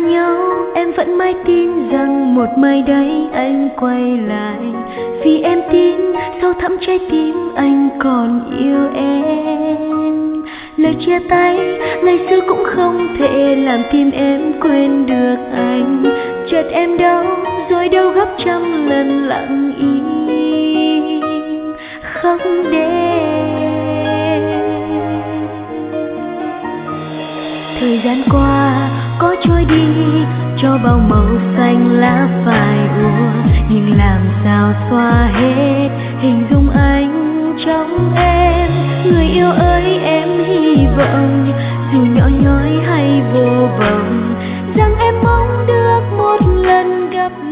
nhau, em vẫn mãi tin rằng một mai đấy anh quay lại. Vì em tin sâu thẳm trái tim anh còn yêu em. Lời chia tay ngày xưa cũng không thể làm tim em quên được anh. Chợt em đâu rồi đâu gấp trăm lần lặng im không đêm. Thời gian qua có trôi đi cho bao màu xanh lá phai úa, nhưng làm sao xóa hết hình dung anh trong em. Người yêu ơi em hy vọng dù nhỏ nhói hay vô vọng rằng em mong được một lần gặp